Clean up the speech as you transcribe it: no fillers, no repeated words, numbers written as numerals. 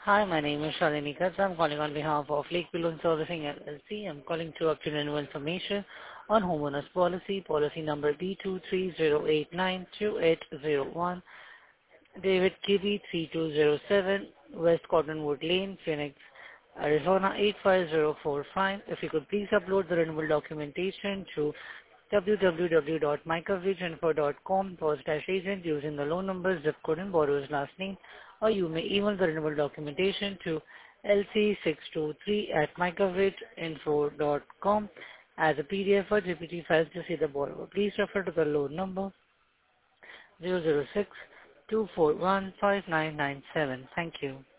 Hi, my name is Shalini Katz. I'm calling on behalf of Lakeview Loan Servicing LLC. I'm calling to obtain renewal information on homeowners policy number B2308928001, David KB 3207, West Cottonwood Lane, Phoenix, Arizona 85045. If you could please upload the renewal documentation to www.mycoverageinfo.com/agent using the loan number, zip code, and borrower's last name, or you may email the renewal documentation to lc623@mycoverageinfo.com as a PDF or GPT files to see the borrower. Please refer to the loan number 006-241-5997. Thank you.